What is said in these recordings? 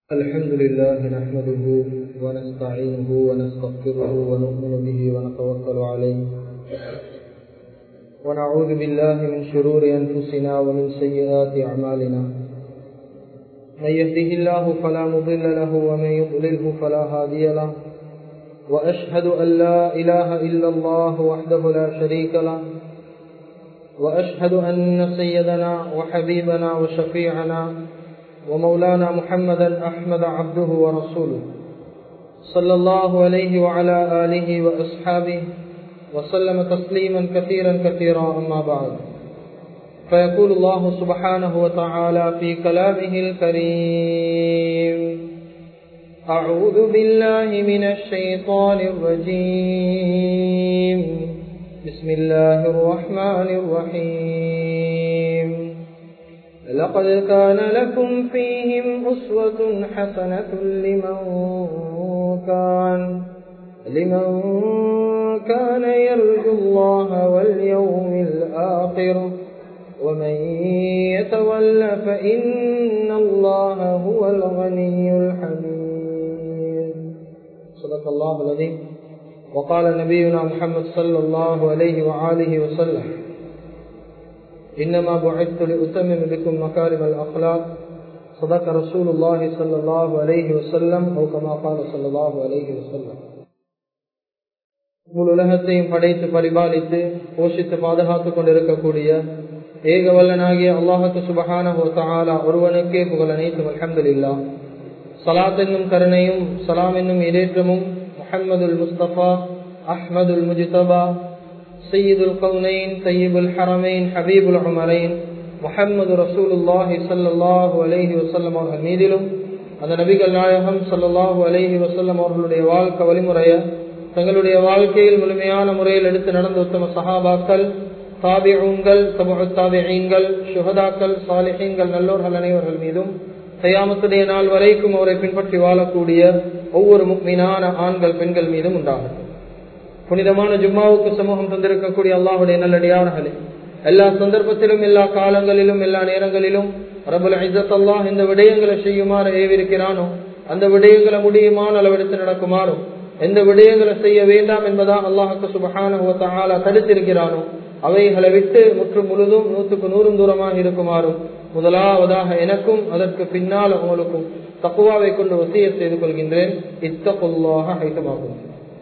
الحمد لله نحمده ونستعينه ونستغفره ونؤمن به ونتوكل عليه ونعوذ بالله من شرور أنفسنا ومن سيئات أعمالنا من يهده الله فلا مضل له ومن يضلله فلا هادي له وأشهد أن لا إله إلا الله وحده لا شريك له وأشهد أن سيدنا وحبيبنا وشفيعنا ومولانا محمدا أحمد عبده ورسوله صلى الله عليه وعلى آله وأصحابه وسلم تسليما كثيرا أما بعد فيقول الله سبحانه وتعالى في كلامه الكريم أعوذ بالله من الشيطان الرجيم بسم الله الرحمن الرحيم لقد كان لكم فيهم أسوة حسنة لمن كان يرجو الله واليوم الآخر ومن يتول فإن الله هو الغني الحميد صدق الله العظيم وقال نبينا محمد صلى الله عليه وآله وسلم إنما بعثت لأتمم بكم مكارم الأخلاق صدق رسول الله صلى الله عليه وسلم أو كما قال صلى الله عليه وسلم முழு உலகத்தையும் படைத்து பரிபாலித்து போஷித்து பாதுகாத்துக் கொண்டிருக்கக்கூடிய ஏக வல்லனாகிய அல்லாஹ் சுப்ஹானஹு வ தஆலா ஒருவனுக்கே புகழ் அனைத்தும் அல்ஹம்துலில்லாஹ். ஸலாத் என்னும் கருணையும் ஸலாம் என்னும் இடேற்றமும் முஹம்மதுல் முஸ்தபா அஹ்மதுல் முஜ்தபா சையீதுல் கௌனைன் தய்யிபுல் ஹரமைன் ஹபீபுல் உமரைன் முஹம்மது ரசூலுல்லாஹி ஸல்லல்லாஹு அலைஹி வஸல்லம் அவர்கள் மீதிலும் அந்த நபிகள் நாயகம் ஸல்லல்லாஹு அலைஹி வஸல்லம் அவர்களுடைய வாழ்க்கை வழிமுறையை தங்களுடைய வாழ்க்கையில் முழுமையான முறையில் எடுத்து நடந்த உத்தம சஹாபாக்கள், தாபிஊன்கள், தபுஉத் தாபிஈன்கள், ஷுஹதாக்கள், சாலிஹீன்கள், நல்லோர்கள் அனைவர்கள் மீதும் கியாமத்துடைய நாள் வரைக்கும் அவரை பின்பற்றி வாழக்கூடிய ஒவ்வொரு முஃமினான ஆண்கள் பெண்கள் மீதும் உண்டாகும். புனிதமான ஜும்மாவுக்கு சமூகம் தந்திருக்கக்கூடிய அல்லாஹுடைய நல்லடியார்களே, எல்லா சந்தர்ப்பத்திலும் எல்லா காலங்களிலும் எல்லா நேரங்களிலும் ரப்பல் இஸ்ஸத் அல்லாஹ் இந்த விடயங்களை செய்யுமாறு ஏவிருக்கிறானோ அந்த விடயங்களை முடியுமான அளவெடுத்து நடக்குமாறும், எந்த விடயங்களை செய்ய வேண்டாம் என்பதாக அல்லாஹ்வுக்கு சுப்ஹானஹு வ தஆலா தடுத்திருக்கிறானோ அவைகளை விட்டு முற்றும் முழுதும் 100க்கு 100 தூரமாக இருக்குமாறும் முதலாவதாக எனக்கும் அதற்கு பின்னால் உங்களுக்கும் தக்வாவை கொண்டு வசியத் செய்து கொள்கின்றேன். இத்தகுல்லாஹ ஹைதமாகும்.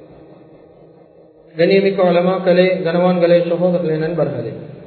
கண்ணியமிக்க உலமாக்களே, கனவான்களே, சகோதரர்களே, நண்பர்களே,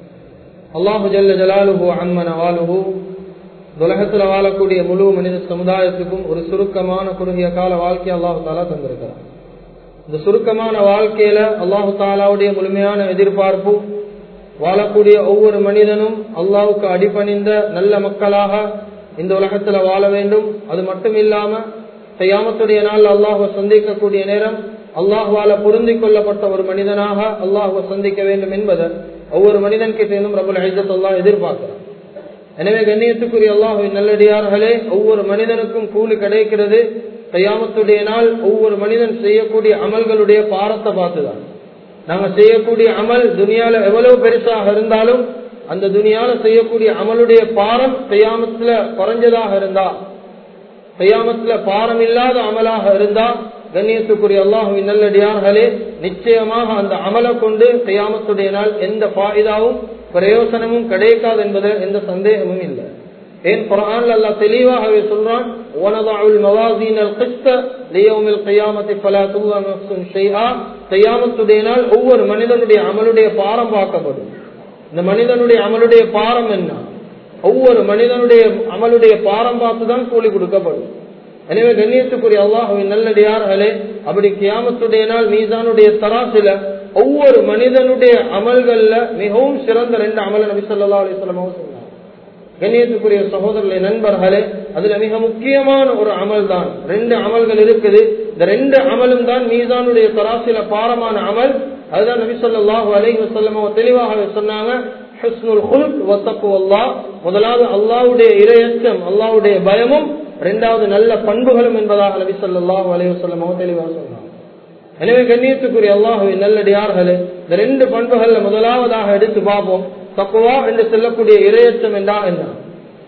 அல்லாஹு ஜல்ல ஜலாலுஹு அம்ம நவாலுஹு உலகத்தில் வாழக்கூடிய முழு மனித சமுதாயத்துக்கும் ஒரு சுருக்கமான குறுகிய கால வாழ்க்கையை அல்லாஹு தாலா தந்திருக்கிறார். இந்த சுருக்கமான வாழ்க்கையில அல்லாஹு தாலாவுடைய முழுமையான எதிர்பார்ப்பு வாழக்கூடிய ஒவ்வொரு மனிதனும் அல்லாஹுக்கு அடிபணிந்த நல்ல மக்களாக இந்த உலகத்துல வாழ வேண்டும். அது மட்டும் இல்லாம கியாமத்துடைய நாள் அல்லாஹுவை சந்திக்கக்கூடிய நேரம் அல்லாஹ்வால பொருந்திக் கொள்ளப்பட்ட ஒரு மனிதனாக அல்லாஹ்வை சந்திக்க வேண்டும் என்பதை ஒவ்வொரு மனிதன் கிட்டேயும் ரப்பல் இஸ்ஸத் அல்லாஹ் எதிர்பார்க்கிறார். எனவே கண்ணியத்துக்குரிய அல்லாஹ்வின் நல்லடியார்களே, ஒவ்வொரு மனிதனுக்கும் கூலி கிடைக்கிறது கியாமத்துடைய நாள் ஒவ்வொரு மனிதன் செய்யக்கூடிய அமல்களுடைய பாரத்தை பார்த்துதான். நாங்க செய்யக்கூடிய அமல் துனியால எவ்வளவு பெருசாக இருந்தாலும் அந்த துனியால செய்யக்கூடிய அமலுடைய பாரம் கியாமத்துல குறைஞ்சதாக இருந்தா, கியாமத்துல பாரம் இல்லாத அமலாக இருந்தா, கண்ணியத்துக்குரிய அல்லாஹ்வின் நல்லடியார்களே, நிச்சயமாக அந்த அமலை கொண்டு கியாமத்துடைய நாள் எந்த ஃபாயிதாவும் பிரயோசனமும் கிடைக்காது என்பதில் எந்த சந்தேகமும் இல்லை. ஏன் குர்ஆன்ல அல்லாஹ் தெளிவாகவே சொல்றான், வனதஉல் மவாஸீனல் கிஸ்த லியௌமில் கியாமத்தி ஃபலா துஸலமு நஃப்ஸுன் ஷைஆ. கியாமத்துடைய நாள் ஒவ்வொரு மனிதனுடைய அமலுடைய பாரம் பார்க்கப்படும். இந்த மனிதனுடைய அமலுடைய பாரம் என்ன? ஒவ்வொரு மனிதனுடைய அமலுடைய பாரம் பார்த்துதான் கூலி கொடுக்கப்படும். எனவே கண்ணியத்துக்குரிய அல்லாஹ்வின் நல்லடியார்களே, அப்படி கியாமத்துடைய நாள் மீசானுடைய தராசில ஒவ்வொரு மனிதனுடைய அமல்கள்ல மிகவும் சிறந்த 2 அமல நபி ஸல்லல்லாஹு அலைஹி வஸல்லம் சொன்னார். கண்ணியத்துக்குரிய சகோதரர்களே, நண்பர்களே, அதுல மிக முக்கியமான ஒரு அமல் தான் 2 அமல்கள் இருக்குது. இந்த 2 அமலும் தான் மீசானுடைய தராசில பாரமான அமல். அதுதான் நபி ஸல்லல்லாஹு அலைஹி வஸல்லம் தெளிவாக சொன்னாங்க, ஹுஸ்னுல் குல்க் வ தக்வல்லாஹ். முதலாவது அல்லாஹ்வுடைய இறையச்சம், அல்லாஹ்வுடைய பயமும், இரண்டாவது நல்ல பண்புகளும் என்பதாக நபி ஸல்லல்லாஹு அலைஹி வஸல்லம் தெளிவாக சொன்னாங்க. எனவே கண்ணியத்துக்குரிய அல்லாஹ்வின் நல்லடியார்களே, இந்த 2 பண்புகள்ல முதலாவதாக எடுத்து பார்ப்போம். தக்வா என்று சொல்லக்கூடிய இறையச்சம் என்றால் என்ன?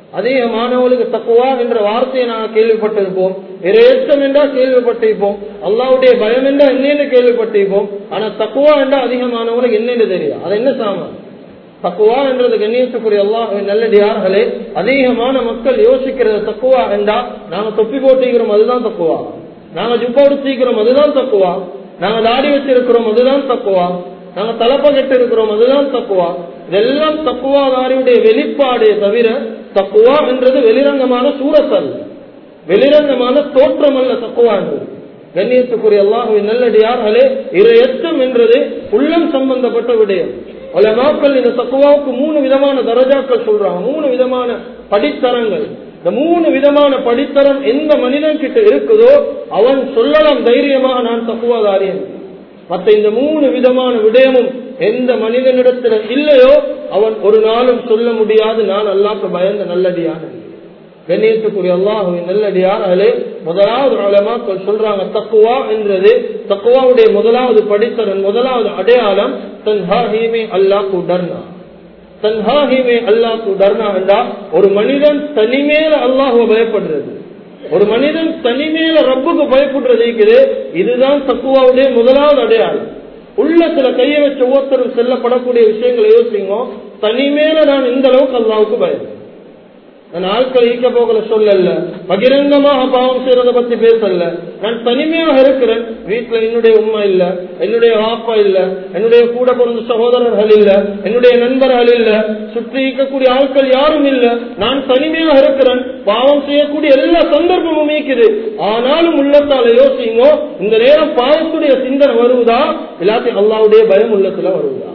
அதிகமானவர்களுக்கு தக்குவா என்ற வார்த்தையை நாங்கள் கேள்விப்பட்டிருப்போம், இறையச்சம் என்றா கேள்விப்பட்டிருப்போம், அல்லாஹ்வுடைய பயம் என்றா என்னென்னு கேள்விப்பட்டிருப்போம். ஆனா தக்குவா என்றா அதிகமானவர்களுக்கு என்னென்னு தெரியும். அது என்ன சாமான்? தக்குவா என்றது கண்ணியத்துக்குரிய அல்லாஹ்வின் நல்லடியார்களே, அதிகமான மக்கள் யோசிக்கிறது தக்குவா என்றா நாங்க தொப்பி போட்டிக்கிறோம் அதுதான் தக்குவா, நாங்க ஜுப்பா உடுத்திக்கிறோம் அதுதான் தக்குவா, நாங்க தாடி வச்சிருக்கிறோம் அதுதான் தக்குவா, நாங்க தலப்ப கெட்டு இருக்கிறோம் அதுதான் தக்குவா. இதெல்லாம் தக்குவாதாரியுடைய வெளிப்பாடே தவிர தக்குவா என்றது வெளிரங்கமான சூரத் அல்ல, வெளிரங்கமான தோற்றம் அல்ல தக்குவா என்றது. கண்ணியத்துக்குரிய அல்லாஹ்வின் நல்லடியார்களே, இறையச்சம் என்றது உள்ளம் சம்பந்தப்பட்ட விடயம். உலமாக்கள் இந்த தக்குவாவுக்கு 3 விதமான தரஜாக்கள் சொல்றாங்க, 3 விதமான படித்தரங்கள். இந்த 3 விதமான படித்தரம் எந்த மனிதன் கிட்ட இருக்குதோ அவன் சொல்லலாம் தைரியமாக நான் தக்குவாதாரி. மற்ற இந்த 3 விதமான விடயமும் எந்த மனிதனிடத்துல இல்லையோ அவன் ஒரு நாளும் சொல்ல முடியாது நான் அல்லாஹ்வுக்கு பயந்த நல்லடியான். கண்ணியத்துக்குரிய அல்லாஹ்வின் நல்லடியார்களே, முதலாவது உலமாக்கள் சொல்றாங்க தக்குவா என்றது, தக்குவாவுடைய முதலாவது படித்தரன், முதலாவது அடையாளம் தன்ஹாஹிமே அல்லாஹ்கு டர்னா. தன்ஹாஹிமே அல்லாஹ்கு டர்னா என்றா ஒரு மனிதன் தனிமேல அல்லாஹ்வை பயப்படுறது, ஒரு மனிதன் தனிமேல ரப்புக்கு பயப்படுறது இருக்குது. இதுதான் தக்குவாவுடைய முதலாவது அடையாளம். உள்ளத்துல கையை வச்ச ஒவ்வொருத்தரும் செல்லப்படக்கூடிய விஷயங்களை யோசிங்க. தனிமேல நான் இந்த அளவுக்கு அல்லாஹ்வுக்கு பயம். நான் ஆட்கள் ஈக்க போகல சொல்லல, பகிரங்கமாக பாவம் செய்யறத பத்தி பேசல. நான் தனிமையாக இருக்கிறேன், வீட்டுல என்னுடைய உம்மா இல்ல, என்னுடைய வாப்பா இல்ல, என்னுடைய கூட பிறந்த சகோதரர்கள் இல்ல, என்னுடைய நண்பர்கள் இல்ல, சுற்றி இருக்கக்கூடிய ஆட்கள் யாரும் இல்ல. நான் தனிமையாக இருக்கிறேன், பாவம் செய்யக்கூடிய எல்லா சந்தர்ப்பமும் இருக்குது. ஆனாலும் உள்ளத்தால யோசிங்க, இந்த நேரம் பாவத்துடைய சிந்தனை வருவதா எல்லாத்தையும் அல்லாஹ்வுடைய பயம் உள்ளத்துல வருவதா?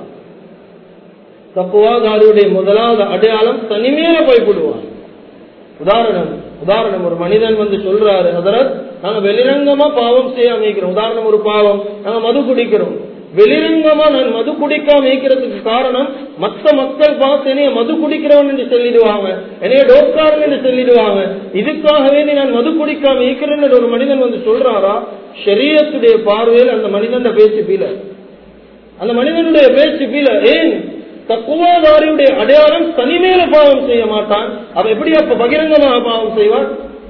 தக்குவாதாரியுடைய முதலாவது அடையாளம் தனிமையில பயப்படுவான். உதாரணம் ஒரு மனிதன் வந்து சொல்றாரு, ஹதரத் நாங்க வெளிரங்கமா பாவம் செய்ய அமைக்கிறோம். உதாரணம் ஒரு பாவம், நாங்க மது குடிக்கிறோம். வெளிரங்கமா நான் மது குடிக்காம இருக்கிறதுக்கு காரணம் மற்ற மக்கள் பார்த்து என்னைய மது குடிக்கிறவன் என்று சொல்லிடுவாங்க, என்னைய டோக்காரன் என்று சொல்லிடுவாங்க. இதுக்காகவே நான் மது குடிக்காம இருக்கிறேன்னு ஒரு மனிதன் வந்து சொல்றாரா, ஷரியத்துடைய பார்வையில் அந்த மனிதன் பேச்சு பீல, அந்த மனிதனுடைய பேச்சு பீல. ஏன்? தக்குவாதாரியுடைய அடையாளம் தனிமேல பாவம் செய்ய மாட்டான். அவன் எப்படி அப்ப பகிரங்கமாக பாவம் செய்வான்?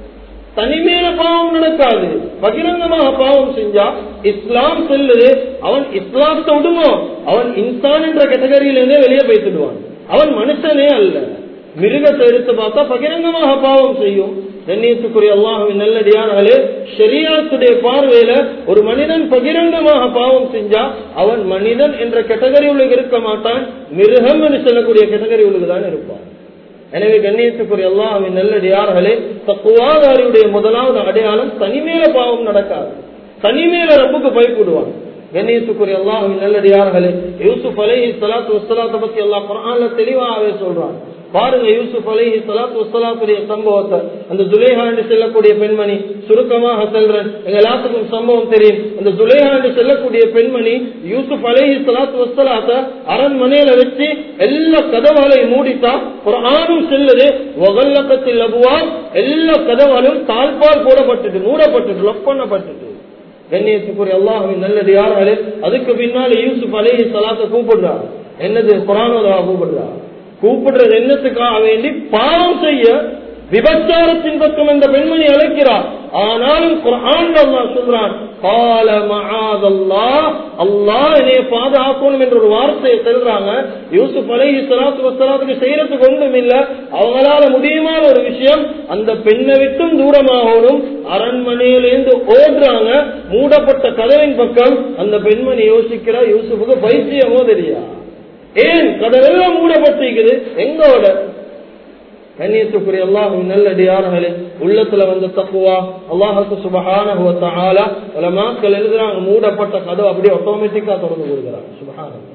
தனிமேல பாவம் நடக்காது. பகிரங்கமாக பாவம் செஞ்சா இஸ்லாம் சொல்லுது அவன் இஸ்லாத்தை விடுமோ, அவன் இன்சான் என்ற கேட்டகரியிலிருந்தே வெளியே போய்த்துடுவான். அவன் மனுஷனே அல்ல. மிருகத்தை எடுத்து பார்த்தா பகிரங்கமாக பாவம் செய்யும். கண்ணியத்துக்குரிய அல்லாஹ்வின் நல்லடியார்களே, ஷரியத்துடைய பார்வையில ஒரு மனிதன் பகிரங்கமாக பாவம் செஞ்சா அவன் மனிதன் என்ற கேட்டகரி உள்ளுக்கு இருக்க மாட்டான், மிருகம் என்று சொல்லக்கூடிய கேட்டகரி உள்ளுக்கு தான் இருப்பான். எனவே கண்ணியத்துக்குரிய அல்லாஹ்வின் நல்லடியார்களே, தக்குவாதாரியுடைய முதலாவது அடையாளம் தனிமேல பாவம் நடக்காது, தனிமேல ரப்புக்கு பயப்படுவான். கண்ணியத்துக்குரிய அல்லாஹ்வின் நல்லடியார்களே, யூசுப் அலைஹிஸ்ஸலாத்து வஸ்ஸலாத்தை பத்தி அல்லாஹ் குர்ஆன்ல தெளிவாகவே சொல்றான். பாருங்க, யூசுப் அலைஹிஸ்ஸலாத்து வஸ்ஸலாத்துடைய சம்பவத்தை. அந்த ஜுலைஹா என்று செல்லக்கூடிய பெண்மணி, சுருக்கமாக செல்றேன், எங்க எல்லாத்துக்கும் சம்பவம் தெரியும். அந்த ஜுலைஹா என்று செல்லக்கூடிய பெண்மணி யூசுப் அலைஹிஸ்ஸலாத்து வஸ்ஸலாத்தை அரண்மனையில வச்சு எல்லா கதவாலையும் மூடிட்டா. குர்ஆனும் செல்லுது, வகல்லகத்தில் அபுவாப், எல்லா கதவாலும் தாழ்பால் போடப்பட்டுட்டு மூடப்பட்டுட்டு லொக் பண்ணப்பட்டுட்டு. கண்ணியத்துக்குரிய அல்லாஹ்வின் நல்லடியார்களே, அதுக்கு பின்னால யூசுப் அலைஹிஸ்ஸலாத்தை கூப்பிடுறா. என்னது? குர்ஆனோதா கூப்பிடுறா. கூப்பிடுறது என்னத்துக்காக வேண்டி? பாவம் செய்ய, விபச்சாரத்தின் பக்கம் இந்த பெண்மணி அழைக்கிறார். ஆனாலும் குர்ஆன்ல அல்லாஹ் சொல்றான், கால மஆதல்லாஹ், அல்லாஹ் என்னை பாதுகாக்கணும் என்ற ஒரு வார்த்தையை சொல்றாங்க. யூசுப் அலைஹிஸ்ஸலாத்து வஸ்ஸலாத்துக்கு செய்யறதுக்கு ஒன்றும் இல்ல, அவங்களால முடியுமான ஒரு விஷயம், அந்த பெண்ணை விட்டும் தூரமாகணும். அரண்மனையிலிருந்து ஓடுறாங்க, மூடப்பட்ட கதவின் பக்கம். அந்த பெண்மணி யோசிக்கிறா, யூசுஃபுக்கு பைத்தியமோ தெரியா? ஏன்? கதவெல்லாம் மூடப்பட்டிருக்குது, எங்கோட? கண்ணியத்துக்குரிய அல்லாஹ்வின் நல்லடியார்களே, உள்ளத்துல வந்த தக்வா அல்லாஹ்வுக்கு சுப்ஹானஹு வ தஆலா உலமாக்கள் எழுதுறாங்க, மூடப்பட்ட கதவு அப்படியே ஆட்டோமேட்டிக்கா திறந்து கொடுக்குறாங்க. சுப்ஹானல்லாஹ்.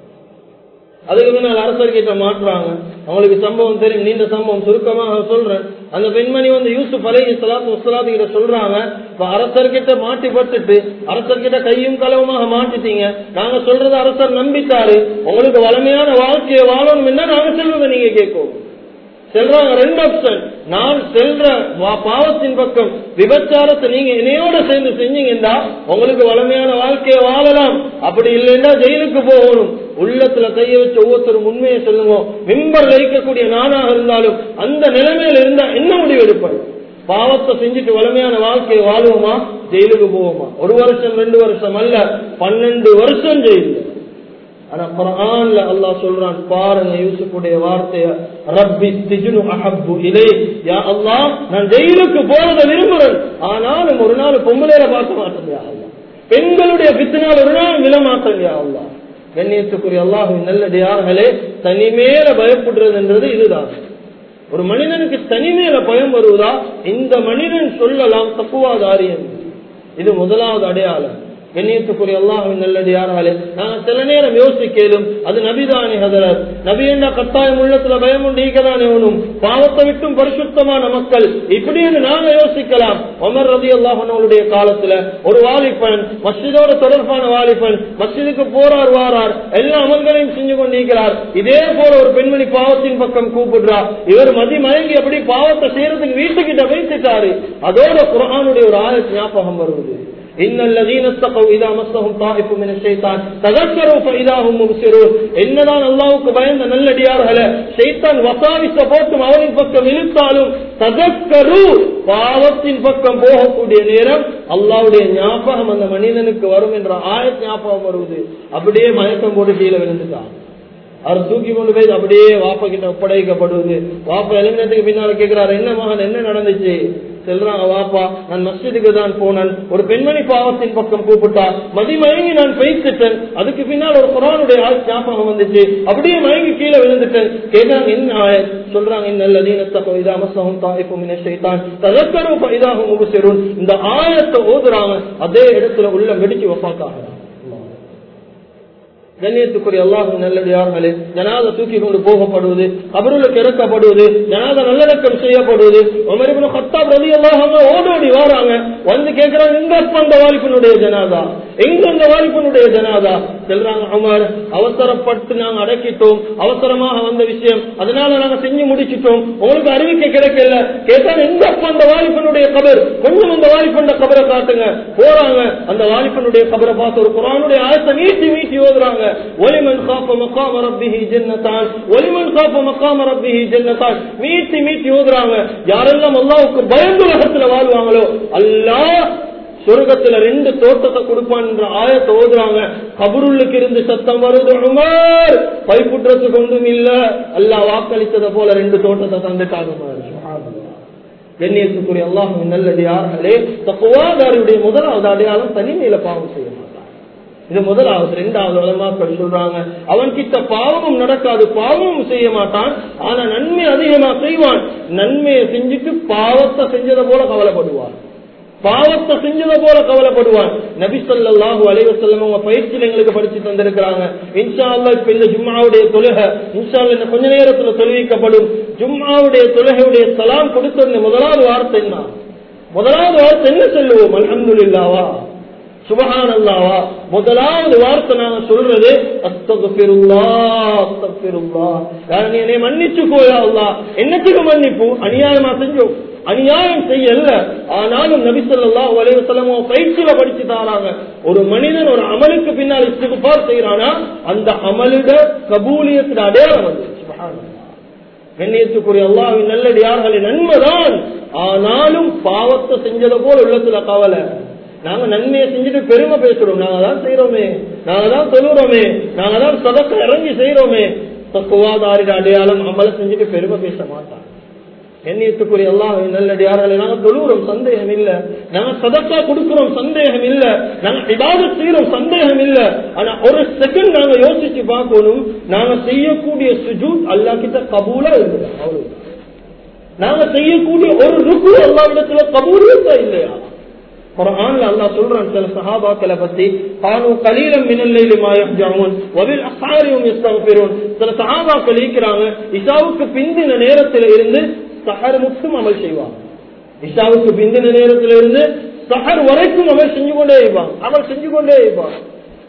அதுக்கு முன்னால் அரசர்கிட்ட மாற்றுறாங்க. அவங்களுக்கு சம்பவம் தெரியும், நீண்ட சம்பவம், சுருக்கமாக சொல்றேன். அந்த பெண்மணி வந்து யூசுப் அலைஹிஸ்ஸலாத்து வஸ்ஸலாம் கிட்ட சொல்றாங்க, அரசர்கிட்ட மாட்டிப்பட்டுட்டு அரசர்கிட்ட கையும் களவுமாக மாட்டிட்டீங்க, நாங்க சொல்றது அரசர் நம்பிட்டாரு, உங்களுக்கு வளமையான வாழ்க்கையை வாழணும் என்ன நாங்க சொல்றதை நீங்க கேட்கும். செல்றாங்க. 2 ஆப்ஷன். நான் செல்ற பாவத்தின் பக்கம் விபச்சாரத்தை நீங்க என்னையோட சேர்ந்து செஞ்சீங்கன்னா உங்களுக்கு வளமையான வாழ்க்கையை வாழலாம். அப்படி இல்லைன்னா ஜெயிலுக்கு போகணும். உள்ளத்துல கைய வச்சு ஒவ்வொருத்தரும் உண்மையை சொல்லுங்க. மிம்பர்ல இருக்கக்கூடிய நானாக இருந்தாலும் அந்த நிலைமையில இருந்தா என்ன முடிவு எடுப்பேன்? பாவத்தை செஞ்சுட்டு வளமையான வாழ்க்கையை வாழுவோமா, ஜெயிலுக்கு போவோமா? 1 வருஷம் 2 வருஷம் அல்ல, 12 வருஷம் ஜெயிலு. ஆனா குர்ஆன்ல அல்லாஹ் சொல்றான், பாருங்க யூசுஃபுடைய வார்த்தைய, ரப்பி சிஜ்னு அஹப்பு இலை. யா அல்லாஹ், நான் ஜெயிலுக்கு போறத விரும்புறேன், ஆனாலும் ஒரு நாள் பொம்பளையில பார்க்க மாட்டேன் யா அல்லாஹ். பெண்களுடைய பித்னால் ஒரு நாள் விழ மாட்டேன் யா அல்லாஹ். கண்ணியத்துக்குரிய அல்லாஹ்வின் நல்லடியார்களே, தனிமேல பயப்படுறதுன்றது இதுதான். ஒரு மனிதனுக்கு தனிமேல பயம் வருவதா, இந்த மனிதன் சொல்லலாம் தக்குவாதாரியம். இது முதலாவது அடையாளம். கண்ணியத்துக்குரிய அல்லாஹ்வின் நல்லடியார்களே, நாங்க சில நேரம் யோசிக்கலும், அது நபிதானே ஹதரத், நபி என்ற கட்டாயம் உள்ளத்துல பயம் உண்டிக்கதானே ஒண்ணும், பாவத்தை விட்டும் பரிசுத்தமான மக்கள் இப்படின்னு நாங்க யோசிக்கலாம். உமர் ரலியல்லாஹு அன்ஹுடைய காலத்துல ஒரு வாலிபன், மஸ்ஜிதோட தொடர்பான வாலிபன், மஸ்ஜிதுக்கு போறார் வாரார், எல்லா அமல்களையும் செஞ்சு கொண்டிருக்கிறார். இதே போல ஒரு பெண்மணி பாவத்தின் பக்கம் கூப்பிடுறா. இவர் மதி மயங்கி அப்படி பாவத்தை செய்யறதுக்கு வீட்டுக்கிட்ட வைத்துட்டாரு. அதோட குர்ஆனுடைய ஒரு ஆயத் ஞாபகம் வருவது, இன்னல்லதீன தகவ் இதா மஸ்ஸஹும் தாயிஃபு மினஷ் ஷைத்தான் ததக்கரு ஃபஇதா ஹும் முப்சிரூன். என்னதான் அல்லாஹ்வுக்கு பயந்த நல்லடியார்களே, ஷைத்தான் வசாவிஸ போட்டு அவனின் பக்கம் இழுத்தாலும் ததக்கரு, பாவத்தின் பக்கம் போகக்கூடிய நேரம் அல்லாஹ்வுடைய ஞாபகம் அந்த மனிதனுக்கு வரும் என்ற ஆயத் ஞாபகம் வருவது. அப்படியே மயக்கம் போட்டு கீழே விழுந்துட்டான். அவர் தூக்கி கொண்டு போய் அப்படியே வாப்பா கிட்ட ஒப்படைக்கப்படுவது. வாப்பா எழுந்ததுக்கு பின்னால கேட்கிறாரு, என்ன மகன் என்ன நடந்துச்சு? செல்றாங்க, வாப்பா நான் மஸ்ஜிதுக்கு தான் போனேன், ஒரு பெண்மணி பாவத்தின் பக்கம் கூப்பிட்டா, மதிமயங்கி நான் பேசிட்டேன், அதுக்கு பின்னால் ஒரு குர்ஆனுடைய ஆயத் ஞாபகம் வந்துச்சு, அப்படியே மயங்கி கீழே விழுந்துட்டேன். கேட்கிறாங்க என்ன ஆயத்? சொல்றாங்க, இன்னல்லதீன தகவ் இதா மஸ்ஸஹும் தாயிஃபு மினஷ் ஷைத்தான் ததக்கரு ஃபஇதா ஹும் முப்சிரூன். இந்த ஆயத்தை ஓதுறாங்க, அதே இடத்துல உள்ள வெடிச்சு வஃபாத்தாங்க. கண்ணியத்துக்குரிய அல்லாஹ்வின் நல்லடியார்களே, ஜனாதா தூக்கி கொண்டு போகப்படுவது, கபருல கிறக்கப்படுவது, ஜனாதா நல்லடக்கம் செய்யப்படுவது. உமர் இப்னு கத்தாப் ரலியல்லாஹு அன்ஹு ஓடோடி வராங்க, வந்து கேட்கிறாங்க, எங்க அந்த வாலிபனுடைய ஜனாதா, எங்க அந்த வாலிபனுடைய ஜனாதா? சொல்றாங்க, உமர் அவசரப்பட்டு நாங்க அடக்கிட்டோம், அவசரமாக வந்த விஷயம், அதனால நாங்க செஞ்சு முடிச்சிட்டோம், உங்களுக்கு அறிவிக்க கிடைக்கல. கேட்டாங்க, எங்க அந்த வாலிபனுடைய கபர், கொஞ்சம் அந்த வாலிபனுடைய கபரை காட்டுங்க. போறாங்க, அந்த வாலிபனுடைய கபரை பார்த்து ஒரு குர்ஆனுடைய ஆயத்தை மீட்டி மீட்டி ஓதுறாங்க. وَلِمَنْ خَافَ مَقَامَ رَبِّهِ جَنَّتَانِ وَلِمَنْ خَافَ مَقَامَ رَبِّهِ جَنَّتَانِ. மீட்டி மீட்டி ஓதுறாங்க. யாரெல்லாம் அல்லாஹ்வுக்கு பயந்து உலகத்துல வாழ்வாங்களோ அல்லாஹ் சொர்க்கத்துல 2 தோட்டத்தை கொடுப்பான் என்ற ஆயத்தை ஓதுறாங்க. கபருள்ளுக்கு இருந்து சத்தம் வருது, உமர் பைப்புற்றத்துக்கு ஒன்றும் இல்ல, அல்லாஹ் வாக்களித்ததை போல 2 தோட்டத்தை தந்துட்டாங்க. கண்ணியத்துக்குரிய அல்லாஹ்வின் நல்லடியார்களே, தக்வாதாரியுடைய முதலாவது அடையாளம் தனிமையில பாவம் செய்ய மாட்டான். இது முதலாவது. 2வது உலமாக்கள் சொல்றாங்க, அவன் கிட்ட பாவமும் நடக்காது, பாவமும் செய்ய மாட்டான், ஆனா நன்மை அதிகமா செய்வான். நன்மையை செஞ்சுட்டு பாவத்தை செஞ்சதை போல கவலைப்படுவான், பாவத்தை செஞ்சதை போல கவலைப்படுவான். நபி ஸல்லல்லாஹு அலைஹி வஸல்லம் அவங்க பயிற்சியில எங்களுக்கு படிச்சு தந்திருக்கிறாங்க. இன்ஷா அல்லாஹ் இப்ப இந்த ஜும்ஆவுடைய தொழுகை இன்ஷா அல்லாஹ் இன்னும் கொஞ்ச நேரத்துல தொழுவிக்கப்படும். ஜும்ஆவுடைய தொழுகையுடைய சலாம் கொடுத்த முதலாவது வார்த்தை என்ன? முதலாவது வார்த்தை என்ன சொல்லுவோம்? அல்ஹம்துலில்லாஹ், சுப்ஹானல்லாஹ். முதலாவது வார்த்தை நாங்க சொல்றது அஸ்தக்ஃபிருல்லாஹ், அஸ்தக்ஃபிருல்லாஹ். யாரே என்னை மன்னிச்சுக்கோ யா அல்லாஹ். என்னத்துக்கு மன்னிப்பு? அநியாயமா செஞ்சோம், அநியாயம் செய்யல. ஆனாலும் நபி ஸல்லல்லாஹு அலைஹி வஸல்லம் பயிற்சியில படிச்சு தாராங்க, ஒரு மனிதன் ஒரு அமலுக்கு பின்னால் இஸ்திக்ஃபார் செய்யறானா அந்த அமலுட கபூலியத்துட அடையாளம் வந்து. சுப்ஹானல்லாஹ். கண்ணியத்துக்குரிய அல்லாஹ்வின் நல்லடியார்களே, நன்மைதான், ஆனாலும் பாவத்தை செஞ்சதை போல உள்ளத்துல கவலை. நாங்க நன்மையை செஞ்சுட்டு பெருமை பேசுறோம், நாங்க தான் செய்யறோமே, நாங்க தான் சொல்லுறோமே, நாங்க தான் சதக்கா இறங்கி செய்யறோமே. தக்வாதாரிட அடையாளம் அமல செஞ்சுட்டு பெருமை பேச மாட்டாங்க. கண்ணியத்துக்குரிய அல்லாஹ்வின் நல்லடியார்களே, நாங்க தொழுகிறோம், சந்தேகம் இல்ல, நாங்க சதக்கா கொடுக்கிறோம், சந்தேகம் இல்ல, நாங்க இபாதத் செய்யறோம், சந்தேகம் இல்ல. ஆனா ஒரு செகண்ட் நாங்க யோசிச்சு பார்க்கணும், நாங்க செய்யக்கூடிய சுஜூத் அல்லாஹ் கிட்ட கபூலா இருக்குது, அவ்வளவு. நாங்க செய்யக்கூடிய ஒரு ருக்கு அல்லாஹ்விடத்துல கபூலியத்தா இல்லையா? குர்ஆன்ல அல்லாஹ் சொல்றான் சில சஹாபாக்களை பத்தி, கானு கலீலம் மினல் லைலி மா யஹ்ஜஊன் வ பில் அஸ்ஹாரி ஹும் யஸ்தக்ஃபிரூன். சில சஹாபாக்கள் இருக்கிறாங்க, இஷாவுக்கு பிந்தின நேரத்தில் இருந்து சஹர் மட்டும் அமல் செய்வாங்க. இஷாவுக்கு பிந்தின நேரத்தில் இருந்து சஹர் வரைக்கும் அமல் செஞ்சு கொண்டே இருப்பாங்க, அமல் செஞ்சு கொண்டே இருப்பாங்க.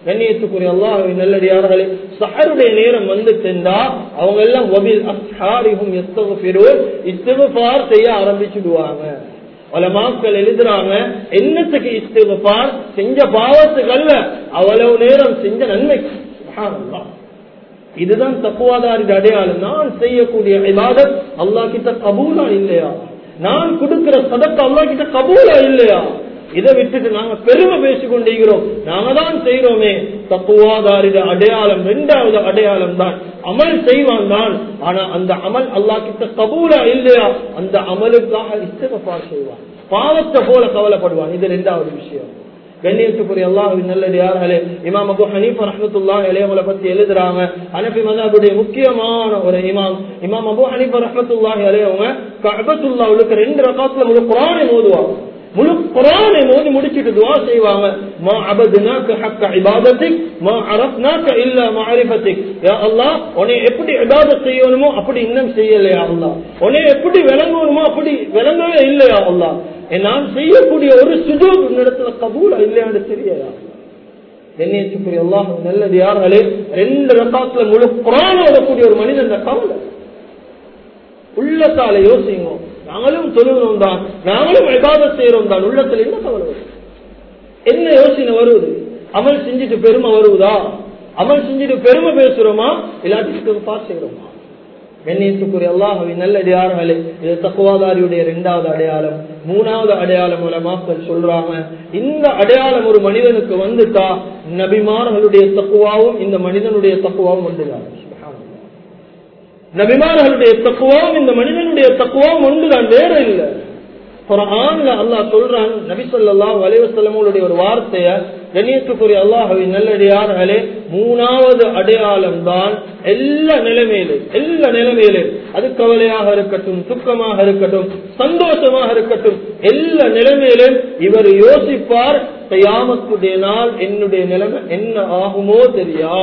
கண்ணியத்துக்குரிய அல்லாஹ்வின் நல்லடியார்களே, சஹருடைய நேரம் வந்து சென்றா அவங்க எல்லாம் வபில் அஸ்ஹாரிஹும் யஸ்தக்ஃபிரூன், இஸ்திக்ஃபார் செய்ய ஆரம்பிச்சுடுவாங்க. உலமாக்கள் எழுதுறாங்க, என்னத்துக்கு இஸ்திக்ஃபார்? செஞ்ச பாவத்துக்கு அல்ல, அவ்வளவு நேரம் செஞ்ச நன்மைக்கு. சுப்ஹானல்லாஹ், இதுதான் தக்வாதாரின் அடையாளம். நான் செய்யக்கூடிய இபாதத் அல்லாஹ் கிட்ட கபூலா இல்லையா? நான் கொடுக்கிற சதக்கா அல்லாஹ் கிட்ட கபூலா இல்லையா? இதை விட்டுட்டு நாங்க பெருமை பேசிக்கொண்டிருக்கிறோம், நாங்க தான் செய்யறோமே. தக்வாதாரின் அடையாளம் இரண்டாவது அடையாளம் தான் அமல் செய்வான் தான், ஆனா அந்த அமல் அல்லாஹ் கிட்ட கபூலா இல்லையா, அந்த அமலுக்காக இஸ்திக்ஃபார் செய்வான், பாவத்தை போல கவலைப்படுவான். இது இரண்டாவது விஷயம். கண்ணியத்துக்குரிய அல்லாஹ்வின் நல்லடியார்களே, இமாம் அபூ ஹனீஃபா ரஹ்மத்துல்லாஹி அலைஹி அவங்களை பத்தி எழுதுறாங்க. ஹனஃபி மذஹபுடைய முக்கியமான ஒரு இமாம் அபூ ஹனீஃபா ரஹ்மத்துல்லாஹி அலைஹி அவங்க கஅபத்துல்லாஹ்வுல 2 ரகாத்ல முழு குர்ஆனை ஓதுவாங்க. முழு குர்ஆனை ஓதி முடிச்சிட்டு துஆ செய்வாங்க. மா அபத்னாக ஹக்க இபாதத்திக் மா அரஃப்னாக இல்லா மஅரிஃபத்திக். யா அல்லாஹ், உன்னை எப்படி இபாதத் செய்யணுமோ அப்படி இன்னும் செய்யலையா அல்லாஹ், உன்னை எப்படி விளங்கணுமோ அப்படி விளங்கவே இல்லையா அல்லாஹ், நான் செய்யக்கூடிய ஒரு சுஜூத் உன்னிடத்துல கபூலா இல்லையான்னு தெரியலையா? கண்ணியத்துக்குரிய அல்லாஹ் நல்லடியார்களே, 2 ரகாத்ல முழு குர்ஆன் ஓதக்கூடிய ஒரு மனிதன் கவலை உள்ளத்தால யோசிங்க. நாங்களும் தொழுகிறோம் தான், நாங்களும் இபாதத் செய்யறோம் தான், உள்ளத்துல என்ன கவலை வருது? என்ன யோசனை வருவது? அமல் செஞ்சுட்டு பெருமை வருவதா? அமல் செஞ்சுட்டு பெருமை பேசுறோமா, இல்லாட்டி இஸ்திக்ஃபார் செய்யறோமா? கண்ணியத்துக்குரிய அல்லாஹ்வின் நல்லடியார்களே, இது தக்வாதாரியுடைய 2வது அடையாளம். 3வது அடையாளம் உலமாக்கள் சொல்றாங்க, இந்த அடையாளம் ஒரு மனிதனுக்கு வந்துட்டா நபிமார்களுடைய தக்வாவும் இந்த மனிதனுடைய தக்வாவும் வந்துதான். நபிமார்களுடைய தக்வாவும் இந்த மனிதனுடைய தக்வாவும் ஒன்றுதான், வேற இல்ல. குர்ஆன்ல அல்லாஹ் சொல்றான், நபி ஸல்லல்லாஹு அலைஹி வஸல்லம் அவருடைய ஒரு வார்த்தைய, கண்ணியத்துக்குரிய அல்லாஹ்வின் நல்லடியார்களே, 3வது அடையாளம் தான் எல்லா நிலைமையிலும் அது கவலையாக இருக்கட்டும், துக்கமாக இருக்கட்டும், சந்தோஷமாக இருக்கட்டும், எல்லா நிலைமையிலும் இவர் யோசிப்பார், கியாமத்துடைய நாள் என்னுடைய நிலைமை என்ன ஆகுமோ தெரியா,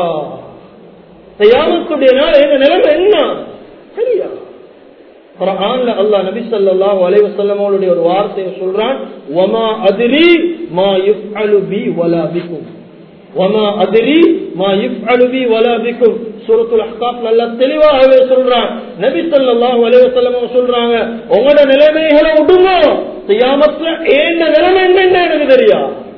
கியாமத்துடைய நாள் என்ன நிலைமை என்ன சரியா. குர்ஆன்ல அல்லாஹ் நபி ஸல்லல்லாஹு அலைஹி வஸல்லம் அவருடைய ஒரு வார்த்தையை சொல்றான், வமா அத்ரி மா யுஃஅலு பி வலா பிகும், வமா அத்ரி மா யுஃஅலு பி வலா பிகும். சூரத்துல் அஹ்காஃப் நல்ல தெளிவாகவே சொல்றான். நபி ஸல்லல்லாஹு அலைஹி வஸல்லம் சொல்றாங்க, உங்களோட நிலைமைகளை விடுங்க, கியாமத்துல ஏண்ட நிலைமை என்ன எனக்கு தெரியா,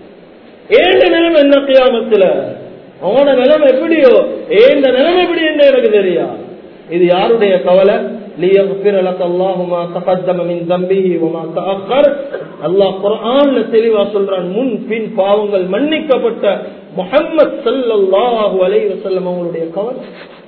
ஏண்ட நிலைமை என்ன கியாமத்துல, உங்களோட நிலைமை எப்படியோ ஏண்ட நிலைமை எப்படி என்ன எனக்கு தெரியா. இது யாருடைய கவலை? லியக்ஃபிர லக அல்லாஹு மா தகத்தம மின் தம்பிஹி வ மா தஅக்கர். அல்லாஹ் குர்ஆன்ல தெளிவா சொல்றான், முன் பின் பாவங்கள் மன்னிக்கப்பட்ட முஹம்மத் ஸல்லல்லாஹு அலைஹி வஸல்லம் அவங்களுடைய கவலை.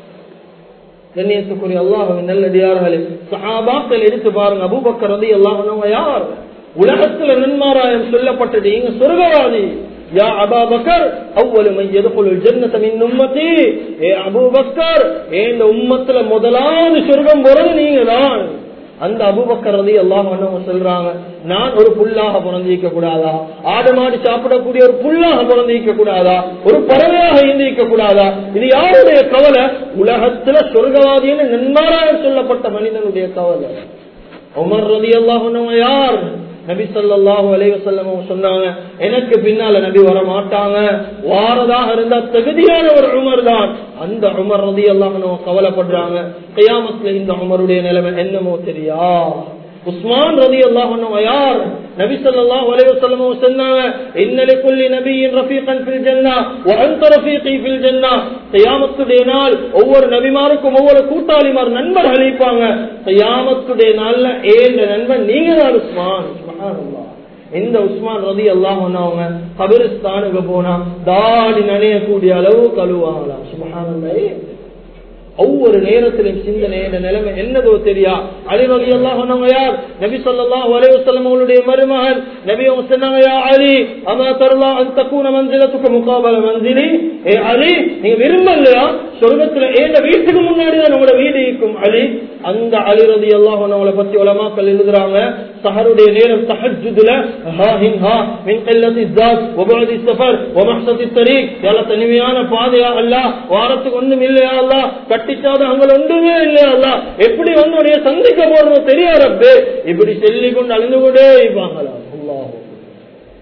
கண்ணியத்துக்குரிய அல்லாஹ்வின் நல்லடியார்களே, சஹாபாக்கள் எடுத்து பாருங்க. அபூபக்கர் ரலியல்லாஹு அன்ஹு யார்? உலகத்துல நன்மாராயம் சொல்லப்பட்டது, நீங்க சொர்க்கவாதி. யா அபூ பக்கர் அவ்வளவு மன் யதுகுலுல் ஜன்னத மின் உம்மதி, ஏ அபூ பக்கர், இந்த உம்மத்துல முதலாவது சொர்க்கம் போறது நீங்க தான். அந்த அபூபக்கர் ரலியல்லாஹு அன்ஹு சொல்றாங்க, நான் ஒரு புல்லாக பிறந்திருக்க கூடாதா, ஆடமாடி சாப்பிடக்கூடிய ஒரு புல்லாக பிறந்திருக்க கூடாதா, ஒரு பறவையாக இருந்திருக்க கூடாதா? இது யாருடைய கவலை? உலகத்துல சொர்க்கவாதின்னு நன்மாராயம் சொல்லப்பட்ட மனிதனுடைய கவலை. உமர் ரலியல்லாஹு அன்ஹு யார்? நபி ஸல்லல்லாஹு அலைஹி வஸல்லம் சொன்னாங்க, எனக்கு பின்னால நபி வர மாட்டாங்க, வாரதாக இருந்தா தகுதியான ஒரு உமர் தான். அந்த உமர் ரலியல்லாஹு அன்ஹு கவலைப்படுறாங்க, கியாமத்துல இந்த உமருடைய நிலைமை என்னமோ தெரியா. உஸ்மான் ரலியல்லாஹு அன்ஹு யார்? நபி ஸல்லல்லாஹு அலைஹி வஸல்லம் சொன்னாங்க, இன்ன லிகுல்லி நபியின் ரஃபீகன் ஃபில் ஜன்னah வ அன்த ரஃபீகி ஃபில் ஜன்னah. கியாமத்துடைய நாள் ஒவ்வொரு நபிமாருக்கும் ஒவ்வொரு கூட்டாளிமார் நண்பர்கள் இருப்பாங்க. கியாமத்துடைய நாள்ல ஏழு நண்பன் நீங்க தான் உஸ்மான். சுப்ஹானல்லாஹ். இந்த உஸ்மான் ரலியல்லாஹு அன்ஹு அவங்க கபிரிஸ்தானுக்கு போனா தாடி நனையக்கூடிய அளவு கழுவாங்களாம். சுப்ஹானல்லாஹ். ஒவ்வொரு நேரத்திலும் சிந்தனை நிலைமை என்னதோ தெரியா. அலி ரலியல்லாஹு அன்ஹு யார்? நபி ஸல்லல்லாஹு அலைஹி வஸல்லம் அவருடைய மருமகன். நபி அவங்க சொன்னாங்க, யா அலி அமா தர்லா அன் தகூன மன்சிலத்துக முகாபல மன்சிலி. ஏ அலி, நீங்க விரும்பலையா சொர்க்கத்துல ஏண்ட வீட்டுக்கு முன்னாடி தான் உங்களோட வீடு இருக்கும் அலி. அந்த அலி ரலியல்லாஹு அன்ஹு அவங்களை பத்தி உலமாக்கள் எழுதுறாங்க, சஹருடைய நேரம் தஹஜ்ஜுதுல ஹாஹின் ஹா மின் கில்லத்தி ஸாத் வ பஅதி ஸஃபர் வ மஹ்சதி த்ரீக். யா தனிமையான பாதையா அல்லாஹ், வாரத்துக்கு ஒண்ணும் இல்லையா அல்லாஹ், கட்டிச்சாத அங்க ஒன்றுமே இல்லையா அல்லாஹ், எப்படி வந்து உடைய சந்திக்க போறதோ தெரியா ரப்பே, இப்படி சொல்லிக் கொண்டு அழுந்து கொண்டே இருப்பாங்களா. அல்லாஹ்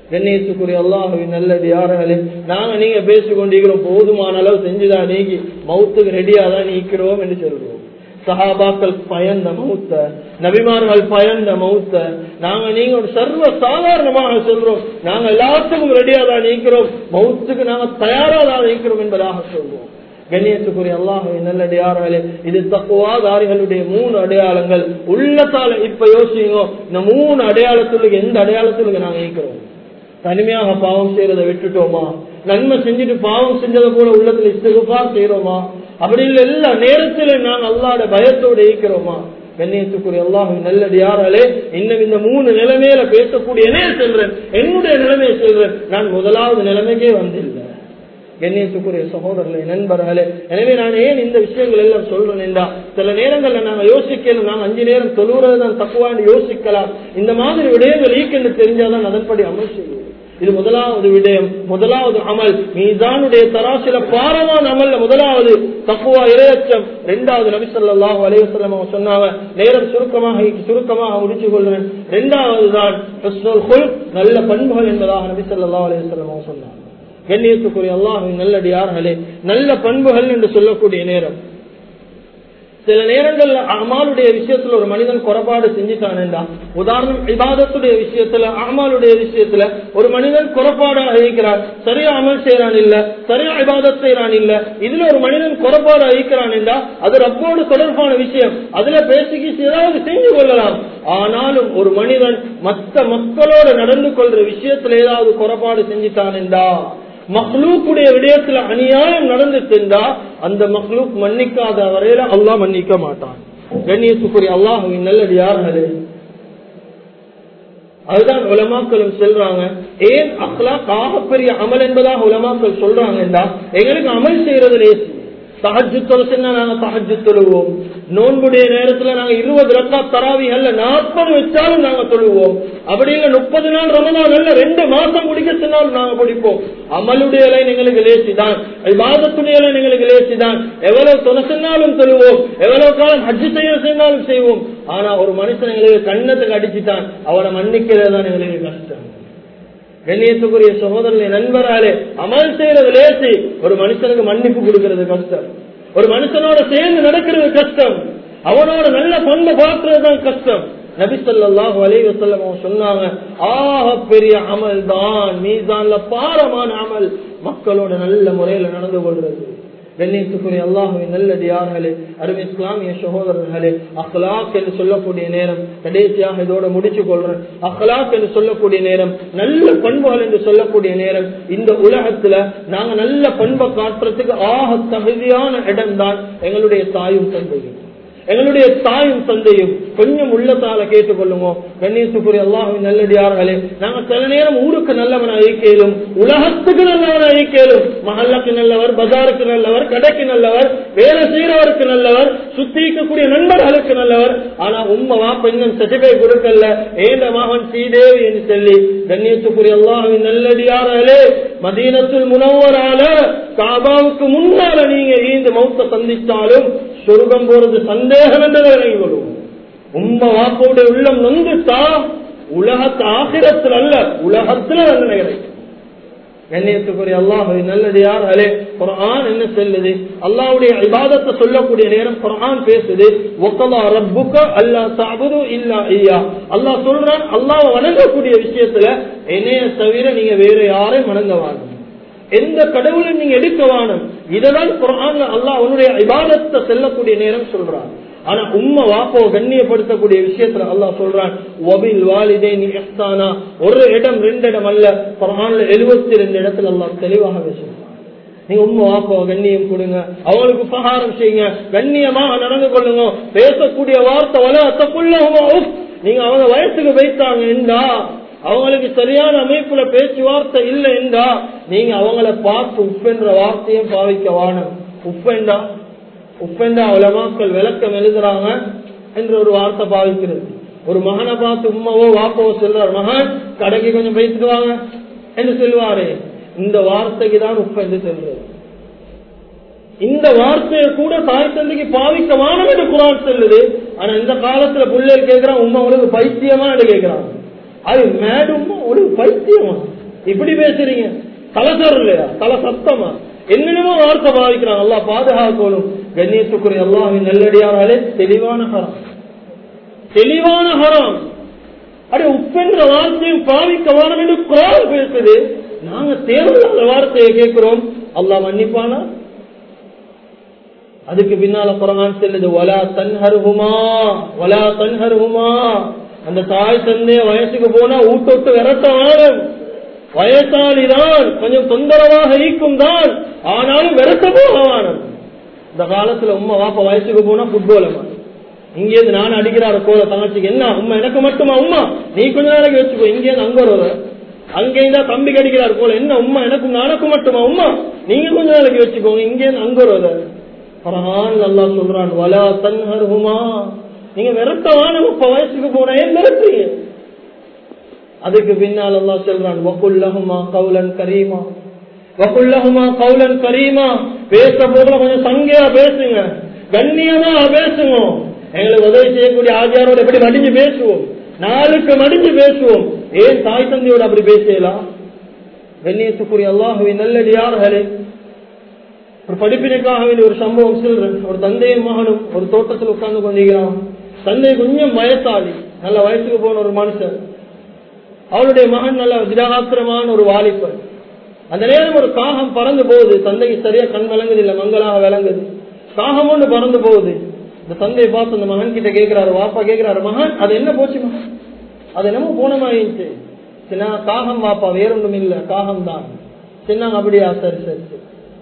கண்ணியத்துக்குரிய அல்லாஹ்வின் நல்லடியார்களே, நாங்க நீங்க பேசிக்கொண்டிருக்கிறோம் போதுமான அளவு செஞ்சுதான் நீங்கி மௌத்துக்கு ரெடியாதான் நீக்கிறோம் என்று சொல்றோம். சஹாபாக்கள் பயந்த மௌத்த, நபிமார்கள் பயந்த மௌத்த நாங்க நீங்க ஒரு சர்வ சாதாரணமாக சொல்றோம். நாங்க எல்லாத்துக்கும் ரெடியாதான் நீக்கிறோம், மௌத்துக்கு நாங்க தயாராதான் நீக்கிறோம் என்பதாக சொல்றோம். கண்ணியத்துக்குரிய அல்லாஹ்வின் நல்லடியார்களே, இது தக்வாதாரிகளுடைய 3 அடையாளங்கள். உள்ளத்தால இப்ப யோசிங்க, இந்த 3 அடையாளத்துக்கு எந்த அடையாளத்துக்கு நாங்க நீக்கிறோம்? தனிமையாக பாவம் செய்யறதை விட்டுட்டோமா? நன்மை செஞ்சுட்டு பாவம் செஞ்சதை போல உள்ளத்துல இஸ்திக்ஃபார் செய்யறோமா? அப்படி இல்ல எல்லா நேரத்திலும் நான் அல்லாஹ்வுடைய பயத்தோடு இருக்கிறோமா? கண்ணியத்துக்குரிய அல்லாஹ்வின் நல்லடியார்களே, இன்னும் இந்த 3 நிலைமையில பேசக்கூடிய சொல்றேன், என்னுடைய நிலைமையை சொல்றேன். நான் முதலாவது நிலைமைக்கே வந்தில்லை. கண்ணியத்துக்குரிய சகோதரர்களே, நண்பர்களே, எனவே நான் ஏன் இந்த விஷயங்கள் எல்லாம் சொல்றேன் என்றா, சில நேரங்கள்ல நாங்க யோசிக்கணும், நாங்க 5 நேரம் தொழுறதுதான் தக்குவான்னு யோசிக்கலாம். இந்த மாதிரி விடயங்கள் ஈக்கென்று தெரிஞ்சாதான் அதன்படி அமல் செய்யும். இது முதலாவது விடயம், முதலாவது அமல். மீசானுடைய தராசில பாரமான அமல்ல முதலாவது தக்வா, இறையச்சம். 2வது நபி ஸல்லல்லாஹு அலைஹி வஸல்லம் சொன்னாங்க, நேரம் சுருக்கமாக முடிச்சு கொள்றேன். 2வது தான் ஹுஸ்னுல் குல்க், நல்ல பண்புகள் என்பதாக நபி ஸல்லல்லாஹு அலைஹி வஸல்லம் சொன்னாங்க. கண்ணியத்துக்குரிய அல்லாஹ்வின் நல்லடியார்களே, நல்ல பண்புகள் என்று சொல்லக்கூடிய நேரம், சில நேரங்கள்ல அமாலுடைய விஷயத்துல ஒரு மனிதன் குறைபாடு செஞ்சுட்டானேண்டா, உதாரணம் இபாதத்துடைய விஷயத்துல, அமாலுடைய விஷயத்துல ஒரு மனிதன் குறைபாடாக இருக்கிறான், சரியா அமல் செய்யறான் இல்ல, சரியா இபாதத் செய்யறான் இல்ல, இதுல ஒரு மனிதன் குறைபாடு அழிக்கிறான்டா, அது ரப்போடு தொடர்பான விஷயம், அதுல பேசிக்கி ஏதாவது செஞ்சு கொள்ளலாம். ஆனாலும் ஒரு மனிதன் மற்ற மக்களோட நடந்து கொள்ற விஷயத்துல ஏதாவது குறைபாடு செஞ்சுட்டானேண்டா, மக்லூக்குடைய விடயத்துல அநியாயம் நடந்துட்டா, அந்த மக்லூக் மன்னிக்காத வரையில அல்லாஹ் மன்னிக்க மாட்டான். கண்ணியத்துக்குரிய அல்லாஹ்வின் நல்லடியார்களே, அதுதான் உலமாக்களும் சொல்றாங்க. ஏன் அக்லாக் ஆகப்பெரிய அமல் என்பதாக உலமாக்கள் சொல்றாங்கன்னா, எங்களுக்கு அமல் செய்யறது லேசி. தஹஜ்ஜுத் தொழுதுன்னா நாங்க தஹஜ்ஜுத் தொழுவோம். நோன்புடைய நேரத்துல நாங்க 20 ரக்காத் தராவி அல்ல 40 வச்சாலும் நாங்க தொழுவோம். அப்படி இல்ல 30 நாள் ரமலான் அல்ல 2 மாசம் குடிக்க சொன்னாலும் நாங்க குடிப்போம். அமலுடைய எங்களுக்கு லேசிதான், இபாதத்துடைய எங்களுக்கு லேசிதான். எவ்வளவு தொலை சொன்னாலும் தொழுவோம், எவ்வளவு காலம் ஹஜ் செய்ய சொன்னாலும் செய்வோம். ஆனா ஒரு மனுஷன் எங்களுக்கு கண்ணத்துக்கு அடிச்சுட்டான், அவனை மன்னிக்கிறதுதான் எங்களுக்கு கஷ்டம். கண்ணியத்துக்குரிய சகோதரர்களே, நண்பராலே, அமல் செய்யறது லேசி, ஒரு மனுஷனுக்கு மன்னிப்பு கொடுக்கிறது கஷ்டம். ஒரு மனுஷனோட சேர்ந்து நடக்கிறது கஷ்டம், அவனோட நல்ல பண்பை பார்க்கிறதுதான் கஷ்டம். நபி ஸல்லல்லாஹு அலைஹி வஸல்லம் சொன்னாங்க, ஆக பெரிய அமல் தான் மீசான்ல பாரமான அமல் மக்களோட நல்ல முறையில நடந்து கொள்றது. கண்ணியத்துக்குரிய அல்லாஹ்வின் நல்லடியார்களே, அருமை இஸ்லாமிய சகோதரர்களே, அக்லாக் என்று சொல்லக்கூடிய நேரம், கடைசியாக இதோட முடிச்சு கொள்றேன். அக்லாக் என்று சொல்லக்கூடிய நேரம், நல்ல பண்புகள் என்று சொல்லக்கூடிய நேரம், இந்த உலகத்துல நாங்க நல்ல பண்பை காட்டுறதுக்கு ஆக தகுதியான இடம் தான் எங்களுடைய தாயும் தந்தையும். எங்களுடைய தாயும் தந்தையும் கொஞ்சம் உள்ளத்தால கேட்டுக்கொள்ளுங்க. கண்ணியத்துக்குரிய அல்லாஹ்வின் நல்லடியார்களே, நாங்க சில நேரம் ஊருக்கு நல்லவன் ஐக்கியலும், உலகத்துக்கு நல்லவன் ஐக்கியலும், மஹல்லாக்கு நல்லவர், பஜாருக்கு நல்லவர், கடைக்கு நல்லவர், வேலை செய்யறவருக்கு நல்லவர், சுத்தி இருக்கக்கூடிய நண்பர்களுக்கு நல்லவர். ஆனா உம்மை வாப்ப இன்னும் சர்டிபிகேட் கொடுக்கல, ஏந்த மகன் ஸ்ரீதேவி என்று சொல்லி. கண்ணியத்துக்குரிய அல்லாஹ்வின் நல்லடியார்களே, மதீனத்துல் முனவ்வரால காபாவுக்கு முன்னால நீங்க இந்த மௌத்த சந்தித்தாலும் சொர்க்கம் போறது சந்தேகம் என்றதை விளங்கிக் கொள்வோம். உம்ம வாப்போடைய உள்ளம் நொந்துட்டா உலகத்து ஆகிரத்தில் அல்ல, உலகத்துல நல்ல கிடைக்கும். கண்ணியத்துக்குரிய அல்லாஹ்வின் நல்லடியார்களே, குர்ஆன் என்ன சொல்லுது? அல்லாஹ்வுடைய இபாதத்தை சொல்லக்கூடிய நேரம் குர்ஆன் பேசுது, வகலா ரப்புக அல்லா தஅபுது இல்லா இய்யா. அல்லாஹ் சொல்றான், அல்லாஹ்வை வணங்கக்கூடிய விஷயத்துல என்னைய தவிர நீங்க வேற யாரையும் வணங்க வேண்டாம், எந்த கடவுளை நீங்க எடுக்க வேணும். இதெல்லாம் குர்ஆன்ல அல்லாஹ் அவனுடைய இபாதத்தை செல்லக்கூடிய நேரம் சொல்றான். ஆனா உம்ம வாப்போ கண்ணியப்படுத்தக்கூடிய விஷயத்துல அல்லாஹ் சொல்றான், வபில் வாலிதைனி இஹ்சானா. ஒரு இடம் 2 இடம் அல்ல, குர்ஆன்ல 72 இடத்துல அல்லாஹ் தெளிவாக பேசுறான். நீங்க உம்ம வாப்போ கண்ணியம் கொடுங்க, அவங்களுக்கு உபகாரம் செய்யுங்க, கண்ணியமாக நடந்து கொள்ளுங்க. பேசக்கூடிய வார்த்தை வல அத்தக்குள்ளஹும், நீங்க அவங்க வயசுக்கு வைத்தாங்க என்றா, அவங்களுக்கு சரியான அமைப்புல பேச்சுவார்த்தை இல்லை என்றா, நீங்க அவங்கள பார்த்து உப்பென்ற வார்த்தையும் பாவிக்க வானம். உப்பெண்டா உலமாக்கள் விளக்கம் எழுதுறாங்க என்ற ஒரு வார்த்தை பாவிக்கிறது. ஒரு மகனை பார்த்து உம்மாவோ வாப்பாவோ சொல்றாரு, மகன் கடைக்கு கொஞ்சம் வைத்துட்டு வாங்க என்று சொல்லுவாரு. இந்த வார்த்தைக்கு தான் உப்பு என்று சொல்றது. இந்த வார்த்தையை கூட தாய் தந்தைக்கு பாவிக்க வானம் என்று குர்ஆன் சொல்லுது. ஆனா இந்த காலத்துல பிள்ளைகள் கேட்கிறான், உம்மா உனக்கு பைத்தியமா என்று கேட்கிறான். அது மேடுமா ஒரு பைத்தியமா? இப்படி பேசுறீங்க, தலசர் இல்லையா, தல சத்தமா, என்னென்னமோ வார்த்தை பாதிக்கிறாங்க. அல்லாஹ் பாதுகாக்கணும். கண்ணியத்துக்குரிய அல்லாஹ்வின் நல்லடியார்களே, தெளிவான ஹராம், தெளிவான ஹராம். அடே உப்பென்ற வார்த்தையும் பாவிக்க வேணும் என்று குர்ஆன் பேசுது. நாங்க தேவையில்லாத வார்த்தையை கேட்கிறோம். அல்லாஹ் மன்னிப்பானா? அதுக்கு பின்னால குர்ஆன் சொல்லுது, வலா தன்ஹர்ஹுமா வலா தன்ஹர்ஹுமா. அந்த தாய் தந்தைய வயசுக்கு போனா ஊட்டோட்டு விரட்ட வேணும். வயசாலிதான், கொஞ்சம் தொந்தரவாக இருக்கும் தான், ஆனாலும் விரட்ட போக வேணும். இந்த காலத்துல உம்மா வாப்பா வயசுக்கு போனா புட்பால் இங்கேருந்து நானும் அடிக்கிறாரு கோல தங்கச்சிக்கு, என்ன உம்மா எனக்கு மட்டுமா, உம்மா நீ கொஞ்ச நாளைக்கு வச்சுக்கோ, இங்கேருந்து அங்க வருவ, அங்கேருந்தா தம்பிக்கு அடிக்கிறாரு போல, என்ன உம்மா எனக்கும் நானுக்கும் மட்டுமா, உம்மா நீங்க கொஞ்ச நாளைக்கு வச்சுக்கோங்க, இங்கேருந்து அங்க வருவ. குர்ஆன் அல்லாஹ் சொல்றான், வலா தன்ஹர்ஹுமா, நீங்க விரட்டவான வயசுக்கு போனா ஏன் விரட்டுறீங்க? அதுக்கு பின்னால் அல்லாஹ் சொல்றான், வகுல் லஹுமா கௌலன் கரீமா, வகுல் லஹுமா கௌலன் கரீமா. பேச போதுல கொஞ்சம் சங்கையா பேசுங்க, கண்ணியமா பேசுங்க. எங்களுக்கு உதவி செய்யக்கூடிய ஆஜியாரோட எப்படி மடிஞ்சு பேசுவோம், நாளுக்கு மடிஞ்சு பேசுவோம். ஏன் தாய் தந்தையோட அப்படி பேசலாம்? கண்ணியத்துக்குரிய அல்லாஹ்வின் நல்லடியார்களே, ஒரு படிப்பினைக்காக ஒரு சம்பவம் சொல்றேன். ஒரு தந்தையும் மகனும் ஒரு தோட்டத்தில் உட்கார்ந்து கொண்டிருக்கிறான். தந்தை கொஞ்சம் வயசாளி, நல்ல வயசுக்கு போன ஒரு மனுஷன். அவளுடைய மகன் நல்ல திடகாத்திரமான ஒரு வாலிபன். அந்த நேரம் ஒரு காகம் பறந்து போகுது. தந்தைக்கு சரியா கண் விளங்குது இல்ல, மங்களாக விளங்குது. காகம் ஒன்று பறந்து போகுது. இந்த தந்தையை பார்த்து அந்த மகன் கிட்ட கேட்கிறாரு, வாப்பா கேட்கிறாரு, மகன் அது என்ன போச்சு மகன், அது என்னமோ போனமாயிடுச்சு. சின்ன காகம் வாப்பா, வேறொன்றும் இல்ல, காகம் தான். சின்னாங்க, அப்படியா, சரி சரி சரி.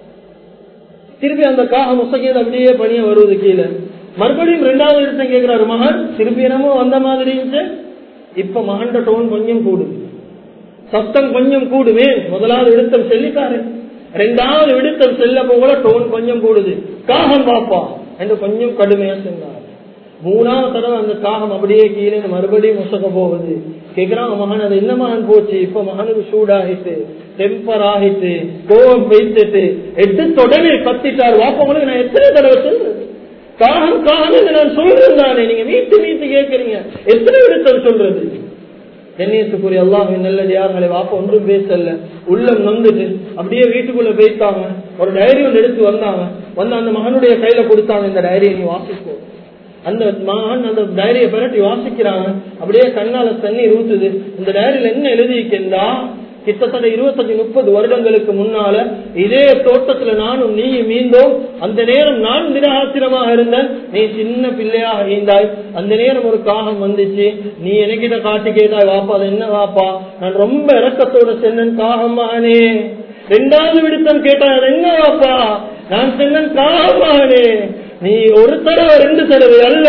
திருப்பி அந்த காகம் முசகியது அப்படியே பணிய வருவது கீழே. மறுபடியும் 2வது இடத்தை கேட்கிறாரு மகன், திருப்பி என்னமோ வந்த மாதிரி இருந்துச்சு. இப்ப மகன் டோன் கொஞ்சம் கூடுது, சத்தம் கொஞ்சம் கூடுமே. 1வது விடுத்தல் செல்லிட்டாரு, 2வது விடுத்தல் செல்ல போல டோன் கொஞ்சம் கூடுது. காகம் பாப்பா என்று கொஞ்சம் கடுமையா சொன்னார். 3வது தடவை அந்த காகம் அப்படியே கீழே மறுபடியும் முசக போகுது. கேக்குறாங்க மகன், அது என்ன மகன் போச்சு? இப்ப மகனுக்கு சூடாகிட்டு, டெம்பர் ஆகிட்டு, கோபம் வைத்துட்டு எடுத்து உடனே கத்திட்டார். வாப்பவங்களுக்கு நான் எத்தனை தடவை சொல்றேன், காகம் காகம் என்று நான் சொல்றேன் தானே, நீங்க மீட்டு மீட்டு கேட்கறீங்க, எத்தனை விடுத்தல் சொல்றது? கண்ணியத்துக்குரிய அல்லாஹ்வின் நல்லடியார்களே, வாப்பா ஒன்றும் பேசல, உள்ளம் நொந்துட்டு அப்படியே வீட்டுக்குள்ள போயிட்டாங்க. ஒரு டைரி ஒன்று எடுத்து வந்தாங்க. வந்து அந்த மகனுடைய கையில கொடுத்தாங்க, இந்த டைரியை நீ வாசிப்போம். அந்த மகன் அந்த டைரியை பரட்டி வாசிக்கிறாங்க. அப்படியே கண்ணால தண்ணீர் ஊத்துது. இந்த டைரியில என்ன எழுதிக்கின்றா, கிட்டத்தட்ட 25-30 வருடங்களுக்கு முன்னால இதே தோட்டத்துல நானும் நீ மீந்தோம். அந்த நேரம் நான் நிராசிரமாக இருந்தேன், நீ சின்ன பிள்ளையாக ஈந்தாய். அந்த நேரம் ஒரு காகம் வந்துச்சு, நீ எனக்கிட்ட காட்டி கேட்டாய், வாப்பா அது என்ன வாப்பா? நான் ரொம்ப இறக்கத்தோட சென்னன், காகம் மகனே. 2வது விடுத்தம் கேட்டாய், அது என்ன வாப்பா? நான் சென்னன், காகம் மகனே. நீ ஒரு தடவை 2 தடவை அல்ல,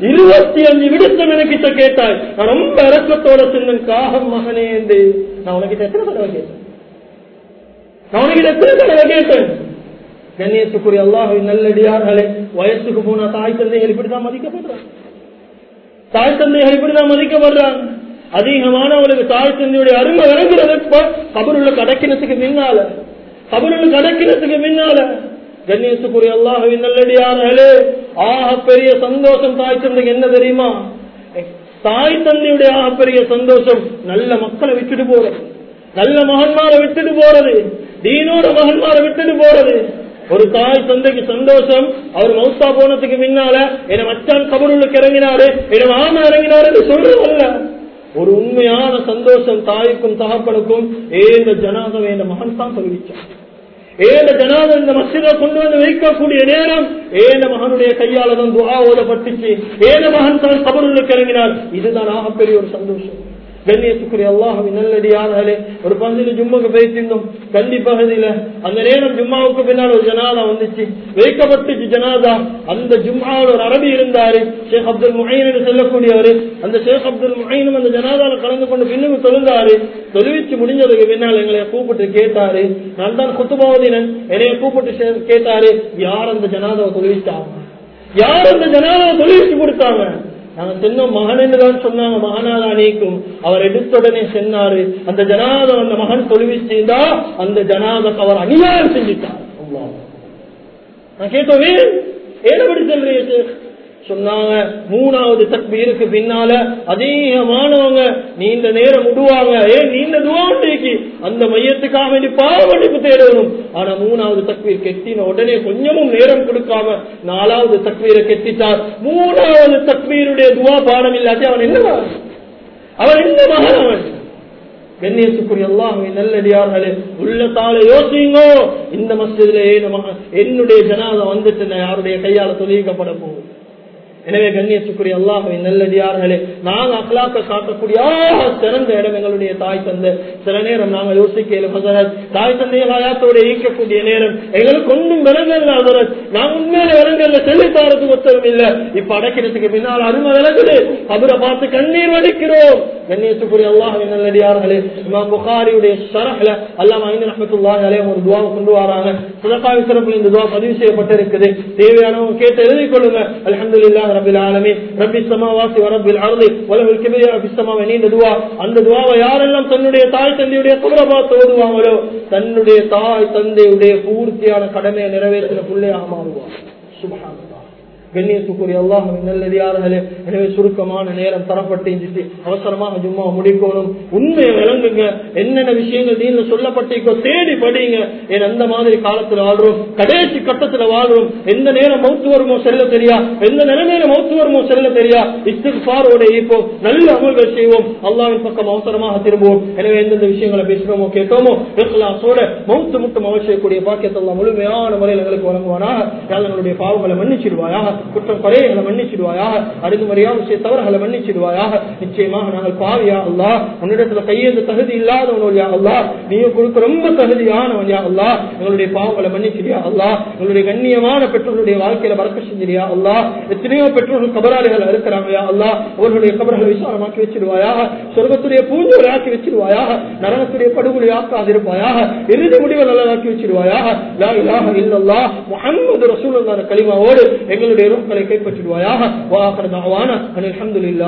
25 விடுத்தம் எனக்கிட்ட கேட்டாய். நான் ரொம்ப இறக்கத்தோட சென்னன், காகம் மகனே என்று. நான் உனக்கிட்ட எத்தனை தடவை கேட்டேன், நான் உனக்கிட்ட எத்தனை தடவை கேட்டேன்? கண்ணியத்துக்குரிய அல்லாஹ்வின் நல்லடியார்களே, வயசுக்கு போனா தாய் தந்தைகள் இப்படிதான் மதிக்கப்படுறாங்க. தாய் தந்தைகள் இப்படிதான் மதிக்கப்படுறாங்க. அதிகமானவர்களுக்கு தாய் தந்தையுடைய அருமை விளங்குறது கபருள்ள கடக்கினத்துக்கு பின்னால, கபருள்ள கடக்கினத்துக்கு பின்னால. கண்ணியத்துக்குரிய அல்லாஹ்வின் நல்லடியார்களே, ஆக பெரிய சந்தோஷம் தாய் தந்தைக்கு என்ன தெரியுமா? தாய் தந்தையுடைய ஆக பெரிய சந்தோஷம் நல்ல மக்களை விட்டுட்டு போறது, நல்ல மகன்மாரை விட்டுட்டு போறது, தீனோட மகன்மாரை விட்டுட்டு போறது. ஒரு தாய் தந்தைக்கு சந்தோஷம், அவர் மௌத்தா போனதுக்கு முன்னால என மச்சான் கபருளுக்கு இறங்கினாரு, என மாமா இறங்கினாரு என்று சொல்றதல்ல. ஒரு உண்மையான சந்தோஷம் தாய்க்கும் தகப்பனுக்கும். ஏந்த ஜனாதவை என்ற மகன் தான் தெரிவிச்சார். ஏந்த ஜனாதம் இந்த மஸ்ஜிதை கொண்டு வந்து வைக்கக்கூடிய நேரம் ஏந்த மகனுடைய கையாளதான் துஆ ஓதப்பட்டுச்சு. ஏந்த மகன் தான் கபருளுக்கு இறங்கினார். இதுதான் ஆகப்பெரிய ஒரு சந்தோஷம். கண்ணியத்துக்குரிய அல்லாஹ்வின் நல்லடியார்களே, ஒரு பகுதியில ஜும்மாக்கு போயிருந்தோம், கண்டி பகுதியில. அந்த நேரம் ஜும்மாவுக்கு பின்னால் ஒரு ஜனாதா வந்துச்சு, வைக்கப்பட்டுச்சு ஜனாதா. அந்த ஜும்மாவில் ஒரு அரபி இருந்தாரு, ஷேக் அப்துல் முஹைன் என்று சொல்லக்கூடியவரு. அந்த ஷேக் அப்துல் முஹைனும் அந்த ஜனாதால கலந்து கொண்டு பின்னுக்கு தொழுந்தாரு. தொழுவிச்சு முடிஞ்சதுக்கு பின்னால் எங்களை கூப்பிட்டு கேட்டாரு, நான் தான் குத்துபாவதினன், என்னைய கூப்பிட்டு கேட்டாரு, யார் அந்த ஜனாதாவை தொழுவிச்சாங்க, யார் அந்த ஜனாதாவை தொழுவிச்சு கொடுத்தாங்க? நாங்க சொன்னோம் மகன் என்றுதான் சொன்னாங்க. மகனாதா நீக்கும். அவர் எடுத்துடனே சொன்னாரு, அந்த ஜனாதம் அந்த மகன் தொழுவிச்சா அந்த ஜனாதக்கு அவர் அநியாயம் செஞ்சுட்டார். நான் கேட்டோமே ஏனபடி சொல்றீங்க? சொன்னாங்க, 3வது தக்பீருக்கு பின்னால அதிகமானவங்க நீண்ட நேரம் விடுவாங்க. ஏன் நீண்ட துஆ இன்றைக்கு அந்த மையத்துக்காக வேண்டி பாவமன்னிப்பு தேடணும். ஆனா 3வது தக்பீர் கெட்டின உடனே கொஞ்சமும் நேரம் கொடுக்காம 4வது தக்பீரை கெட்டிட்டார். 3வது தக்பீருடைய துவா பாடம் இல்லாட்டி அவன் என்ன மகன்? அவன் கண்ணியத்துக்குரிய அல்லாஹ்வின் நல்லடியார்களே, உள்ளத்தால யோசிங்க, இந்த மஸ்ஜிதிலே என்னுடைய ஜனாஸா வந்துட்டு யாருடைய கையால தொழுவிக்கப்பட போகும். எனவே கண்ணியத்துக்குரிய அல்லாஹ்வின் நல்லடியார்களே, நாங்க அக்லாக்க காட்டக்கூடிய சிறந்த இடம் எங்களுடைய தாய் தந்தை. சில நேரம் நாங்க யோசிக்கல, தாய் தந்தையை ஹயாத்தோட ஈக்கக்கூடிய நேரம் எங்களுக்கு ஒன்றும் விலங்கல்ல. நாங்க உண்மையில விலங்கல்ல, செல்லித்தாரத்துக்கு ஒத்தரும் இல்ல. இப்ப அடைக்கிறதுக்கு பின்னால் அருமை விலகுது, அவரை பார்த்து கண்ணீர் வடிக்கிறோம். கண்ணியத்துக்குரிய அல்லாஹ்வின் நல்லடியார்களே, இமாம் புகாரியுடைய ஷரஹ்ல அல்லாமா ஐன் ரஹ்மத்துல்லாஹி அலைஹி ஒரு துஆவை கொண்டு வராங்க. ஸதகா விஸ்ரபில் இந்த துஆ பதிவு செய்யப்பட்டிருக்குது. தேவையானவங்க கேட்டு எழுதி கொள்ளுங்க. அல்ஹம்துலில்லாஹ் ரப்பில் ஆலமீன் ரப்பிஸ் ஸமாவாத்தி வ ரப்பில் அர்தி வ லஹுல் கிப்ரியா ஃபிஸ் ஸமாவாத்தி. இந்த துஆ, அந்த துஆவை யாரெல்லாம் தன்னுடைய தாய் தந்தையுடைய கபரை பார்த்து ஓதுவாங்களோ தன்னுடைய தாய் தந்தையுடைய பூர்த்தியான கடமையை நிறைவேற்றின பிள்ளையாக மாறுவார். சுப்ஹானல்லாஹ். கண்ணியத்துக்குரிய அல்லாஹ்வின் நல்லடியார்களே, எனவே சுருக்கமான நேரம் தரப்பட்டு அவசரமாக ஜும்மா முடிக்கணும். உண்மையை விளங்குங்க, என்னென்ன விஷயங்கள் தீன்ல சொல்லப்பட்டிருக்கோ தேடி படிங்க. ஏன் அந்த மாதிரி காலத்துல வாழ்றோம், கடைசி கட்டத்துல வாழ்றோம். எந்த நேரம் மௌத்து வருமோ செல்ல தெரியா, எந்த நிலைமையில மௌத்து வருமோ செல்ல தெரியா. இஸ்திக்ஃபாரோட இருப்போம், நல்ல அமல்கள் செய்வோம், அல்லாஹ்வின் பக்கம் அவசரமாக திரும்புவோம். எனவே எந்தெந்த விஷயங்களை பேசுறோமோ கேட்டோமோ இக்லாஸோட மௌத்து முட்டும் அவசியக்கூடிய பாக்கியத்தை அல்லாஹ் முழுமையான முறையில் எங்களுக்கு வழங்குவானாக. எங்களுடைய பாவங்களை மன்னிச்சிடுவாயாக, குற்றம் குறைகளை மன்னிச்சிடுவாயாக, அருகுமறையான விஷய தவறுகளை மன்னிச்சிடுவாயாக. நிச்சயமாக நாங்கள் பாவியா அல்லாஹ், உன்னிடத்துல கையேந்த தகுதி இல்லாதவன் யா அல்லாஹ், நீங்க கொடுக்க ரொம்ப தகுதியானவன் யா அல்லாஹ். எங்களுடைய பாவங்களை மன்னிச்சிடியா அல்லாஹ். எங்களுடைய கண்ணியமான பெற்றோர்களுடைய வாழ்க்கையில பறக்க செஞ்சிரியா அல்லாஹ். எத்தனையோ பெற்றோர்கள் கபராளிகள் இருக்கிறாங்க யா அல்லாஹ், அவர்களுடைய கபர்களை விசாலமாக்கி வச்சிருவாயாக, சொர்க்கத்துடைய பூஞ்சோலை ஆக்கி வச்சிருவாயாக, நரகத்துடைய படுகொலை ஆக்காதிருப்பாயாக, இறுதி முடிவை நல்லதாக்கி வச்சிருவாயாக. லா இலாஹ இல்லல்லாஹ் முஹம்மது ரசூலுல்லாஹ் கலிமாவோடு எங்களுடைய கைப்பற்றிடுவாயாக. வாஹர் தஅவானா அல்ஹம்துலில்லாஹ்.